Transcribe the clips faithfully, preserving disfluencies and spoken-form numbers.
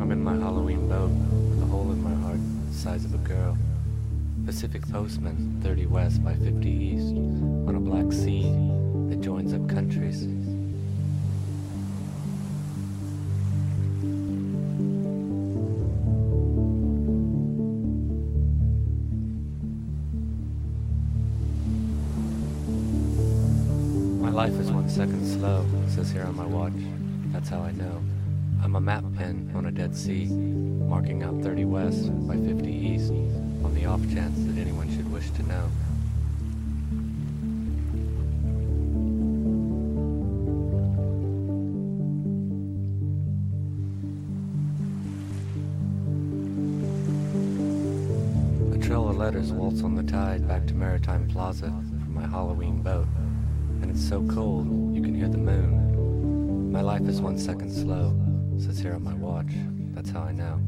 I'm in my Halloween boat with a hole in my heart the size of a girl. Pacific Postman, thirty west by fifty east, on a black sea that joins up countries. My life is one second slow, says here on my watch. That's how I know. I'm a map pen on a dead sea, marking out thirty west by fifty east, on the off chance that anyone should wish to know. A trail of letters waltz on the tide back to Maritime Plaza from my Halloween boat. And it's so cold, you can hear the moon. My life is one second slow, says here on my watch. That's how I know.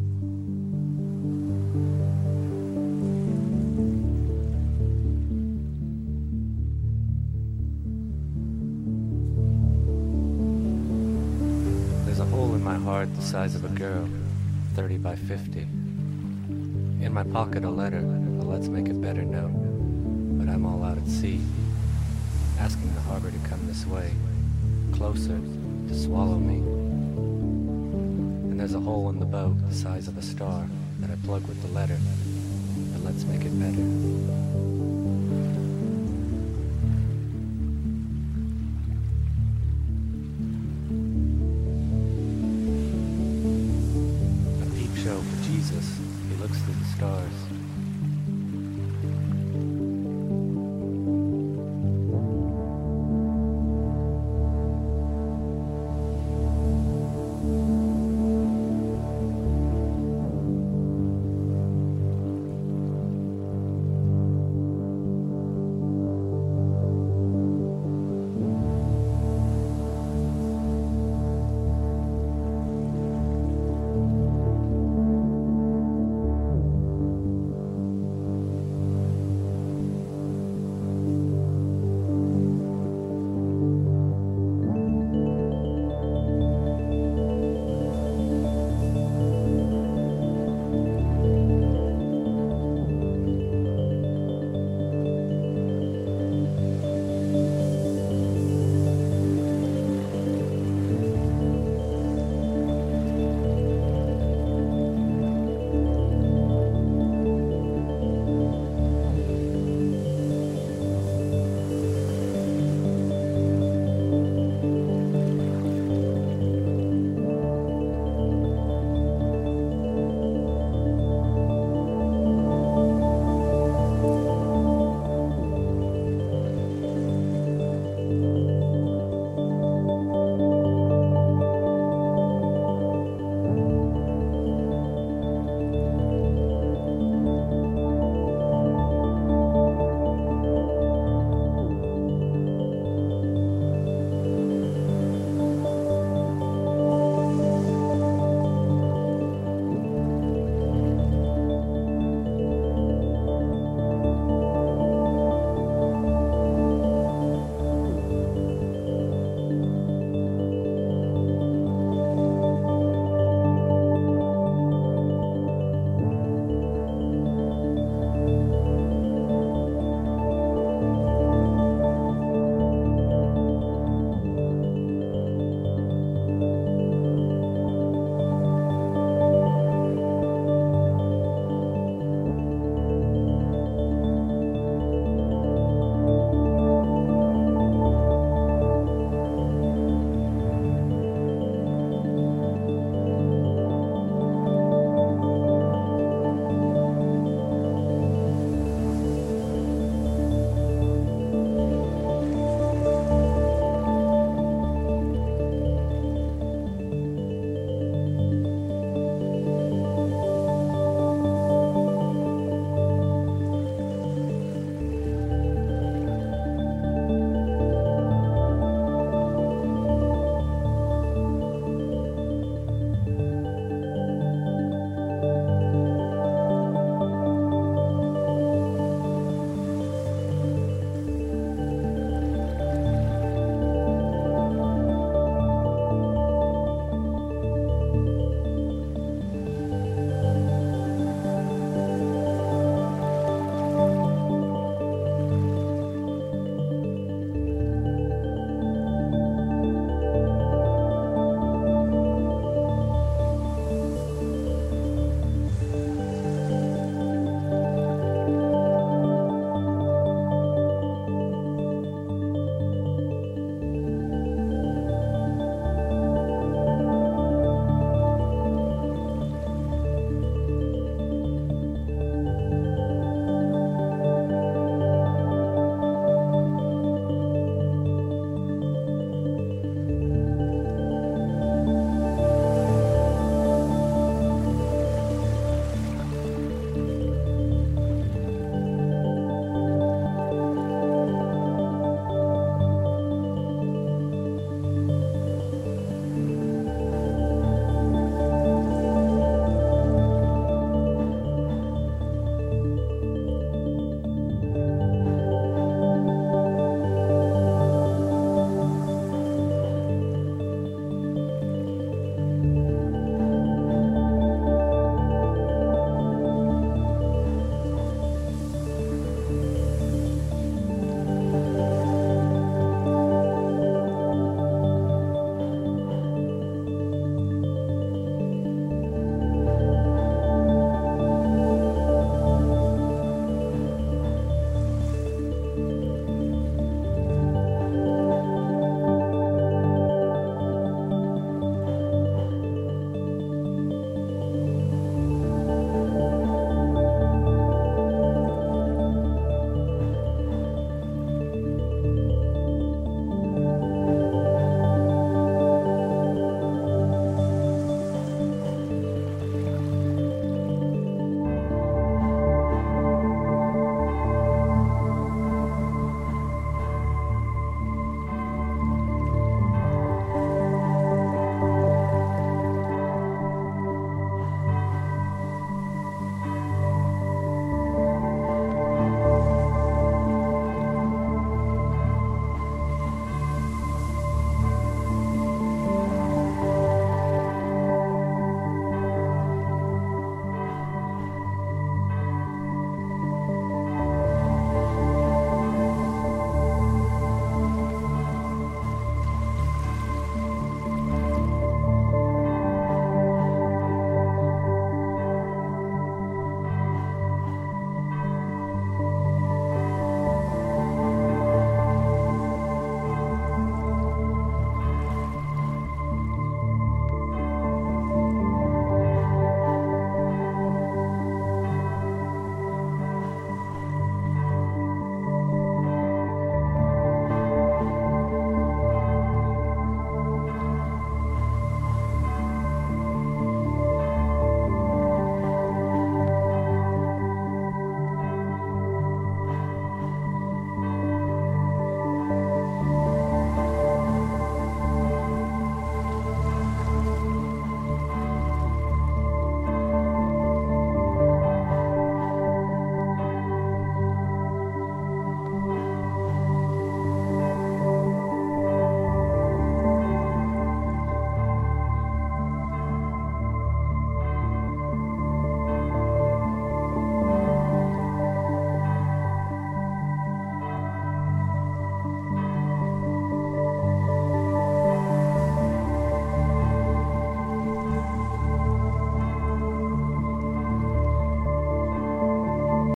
There's a hole in my heart the size of a girl, thirty by fifty. In my pocket a letter, a let's make it better note. But I'm all out at sea, asking the harbor to come this way, closer, to swallow me. And there's a hole in the boat the size of a star that I plug with the letter, but let's make it better. A peep show for Jesus, he looks through the stars.